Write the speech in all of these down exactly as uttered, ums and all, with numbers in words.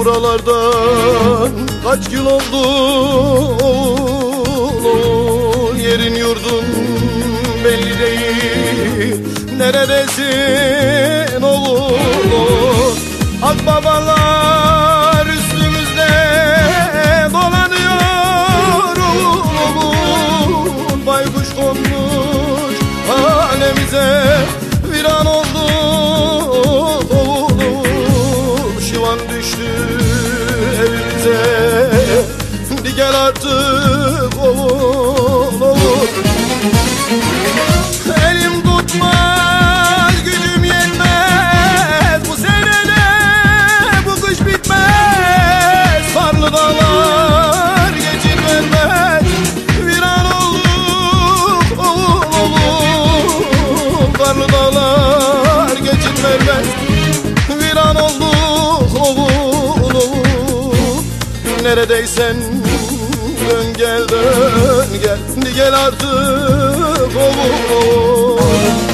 buralardan kaç gün oldu, yerin yurdun belli değil, neredesin oğlum? Akbabalar üstümüzde dolanıyor oğlum, baykuş konmuş hanemize, viran oldu oğlum, şivan düştü evimize. Di gel artık oğlum, oğlum. Elim tutmaz, gücüm yetmez, bu senede bu kış bitmez, karlı dağlar geçit vermez, viran olduk oğlum, karlı dağlar geçit vermez, viran olduk oğlum. Neredeysen dön gel, dön gel, di gel artık oğlum.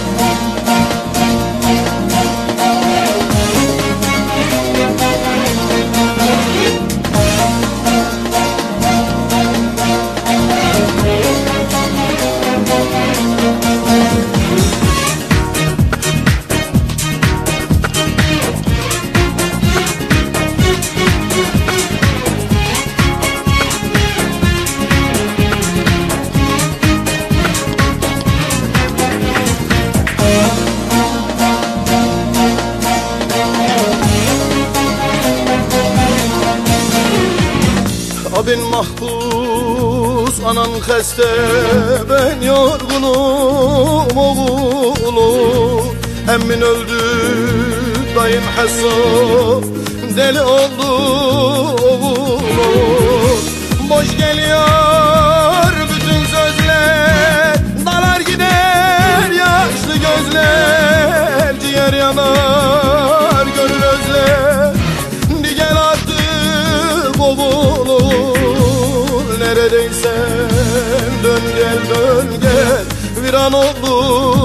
Abin mahpus, anan heste, ben yorgunum oğlum. Emmin öldü, dayın hesap, deli oldu oğlum. Boş geliyor bütün sözler, dalar gider yaşlı gözler, ciğer yanar gönül özler. Di gel artık oğlum, neredeysen dön gel, dön gel, viran oldu